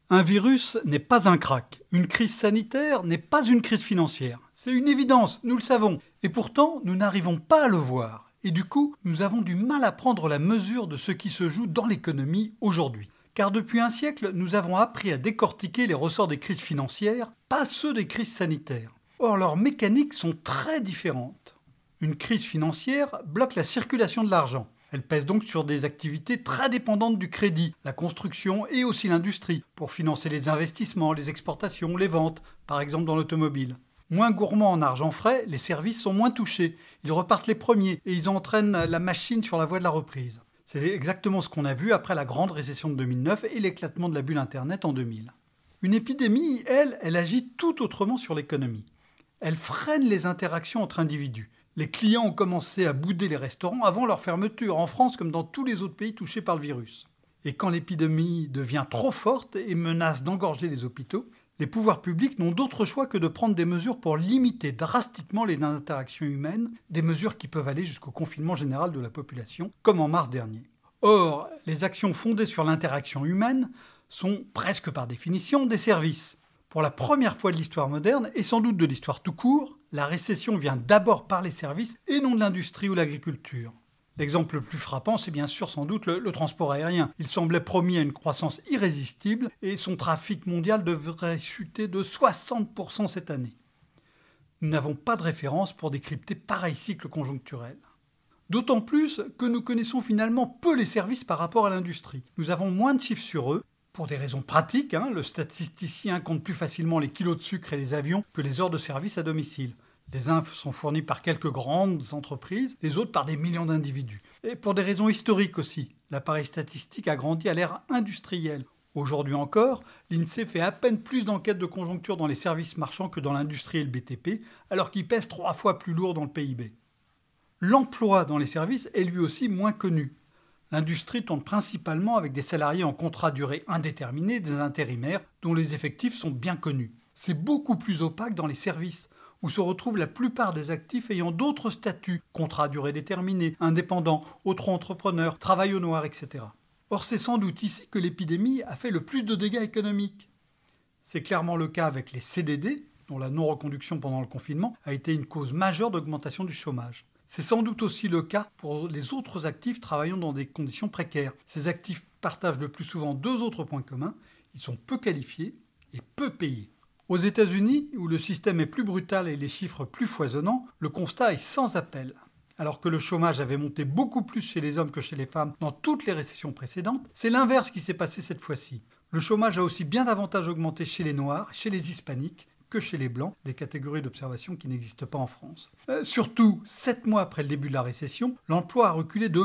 Un virus n'est pas un krach. Une crise sanitaire n'est pas une crise financière. C'est une évidence, nous le savons. Et pourtant, nous n'arrivons pas à le voir. Et du coup, nous avons du mal à prendre la mesure de ce qui se joue dans l'économie aujourd'hui. Car depuis un siècle, nous avons appris à décortiquer les ressorts des crises financières, pas ceux des crises sanitaires. Or, leurs mécaniques sont très différentes. Une crise financière bloque la circulation de l'argent. Elle pèse donc sur des activités très dépendantes du crédit, la construction et aussi l'industrie, pour financer les investissements, les exportations, les ventes, par exemple dans l'automobile. Moins gourmands en argent frais, les services sont moins touchés. Ils repartent les premiers et ils entraînent la machine sur la voie de la reprise. C'est exactement ce qu'on a vu après la grande récession de 2009 et l'éclatement de la bulle Internet en 2000. Une épidémie, elle agit tout autrement sur l'économie. Elle freine les interactions entre individus. Les clients ont commencé à bouder les restaurants avant leur fermeture, en France comme dans tous les autres pays touchés par le virus. Et quand l'épidémie devient trop forte et menace d'engorger les hôpitaux, les pouvoirs publics n'ont d'autre choix que de prendre des mesures pour limiter drastiquement les interactions humaines, des mesures qui peuvent aller jusqu'au confinement général de la population, comme en mars dernier. Or, les actions fondées sur l'interaction humaine sont presque par définition des services. Pour la première fois de l'histoire moderne, et sans doute de l'histoire tout court, la récession vient d'abord par les services et non de l'industrie ou l'agriculture. L'exemple le plus frappant, c'est bien sûr sans doute le transport aérien. Il semblait promis à une croissance irrésistible et son trafic mondial devrait chuter de 60% cette année. Nous n'avons pas de référence pour décrypter pareil cycle conjoncturel. D'autant plus que nous connaissons finalement peu les services par rapport à l'industrie. Nous avons moins de chiffres sur eux. Pour des raisons pratiques, le statisticien compte plus facilement les kilos de sucre et les avions que les heures de service à domicile. Les uns sont fournis par quelques grandes entreprises, les autres par des millions d'individus. Et pour des raisons historiques aussi, l'appareil statistique a grandi à l'ère industrielle. Aujourd'hui encore, l'INSEE fait à peine plus d'enquêtes de conjoncture dans les services marchands que dans l'industrie et le BTP, alors qu'ils pèsent 3 fois plus lourd dans le PIB. L'emploi dans les services est lui aussi moins connu. L'industrie tourne principalement avec des salariés en contrat à durée indéterminée, des intérimaires, dont les effectifs sont bien connus. C'est beaucoup plus opaque dans les services, où se retrouvent la plupart des actifs ayant d'autres statuts, contrat à durée déterminée, indépendants, auto-entrepreneurs, travail au noir, etc. Or, c'est sans doute ici que l'épidémie a fait le plus de dégâts économiques. C'est clairement le cas avec les CDD, dont la non-reconduction pendant le confinement a été une cause majeure d'augmentation du chômage. C'est sans doute aussi le cas pour les autres actifs travaillant dans des conditions précaires. Ces actifs partagent le plus souvent 2 autres points communs. Ils sont peu qualifiés et peu payés. Aux États-Unis, où le système est plus brutal et les chiffres plus foisonnants, le constat est sans appel. Alors que le chômage avait monté beaucoup plus chez les hommes que chez les femmes dans toutes les récessions précédentes, c'est l'inverse qui s'est passé cette fois-ci. Le chômage a aussi bien davantage augmenté chez les Noirs, chez les Hispaniques, que chez les Blancs, des catégories d'observation qui n'existent pas en France. Surtout, 7 mois après le début de la récession, l'emploi a reculé de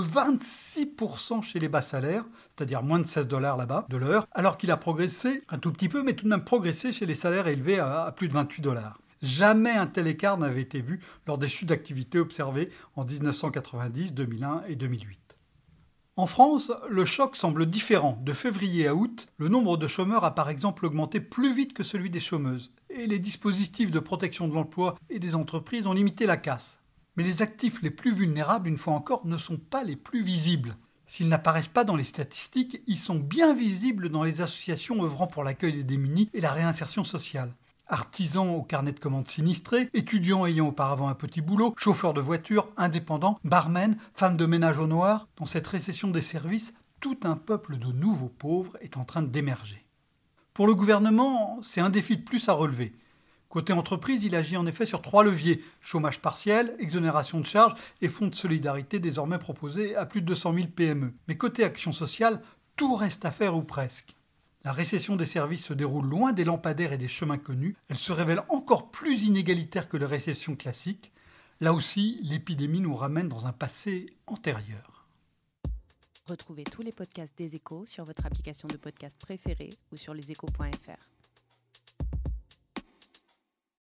26% chez les bas salaires, c'est-à-dire moins de $16 là-bas, de l'heure, alors qu'il a progressé, un tout petit peu, mais tout de même progressé chez les salaires élevés à plus de $28. Jamais un tel écart n'avait été vu lors des chutes d'activité observées en 1990, 2001 et 2008. En France, le choc semble différent. De février à août, le nombre de chômeurs a par exemple augmenté plus vite que celui des chômeuses. Et les dispositifs de protection de l'emploi et des entreprises ont limité la casse. Mais les actifs les plus vulnérables, une fois encore, ne sont pas les plus visibles. S'ils n'apparaissent pas dans les statistiques, ils sont bien visibles dans les associations œuvrant pour l'accueil des démunis et la réinsertion sociale. Artisans au carnet de commandes sinistrés, étudiants ayant auparavant un petit boulot, chauffeurs de voiture, indépendants, barmen, femmes de ménage au noir, dans cette récession des services, tout un peuple de nouveaux pauvres est en train d'émerger. Pour le gouvernement, c'est un défi de plus à relever. Côté entreprise, il agit en effet sur 3 leviers, chômage partiel, exonération de charges et fonds de solidarité désormais proposés à plus de 200 000 PME. Mais côté action sociale, tout reste à faire ou presque. La récession des services se déroule loin des lampadaires et des chemins connus. Elle se révèle encore plus inégalitaire que les récessions classiques. Là aussi, l'épidémie nous ramène dans un passé antérieur. Retrouvez tous les podcasts des Échos sur votre application de podcast préférée ou sur leséchos.fr.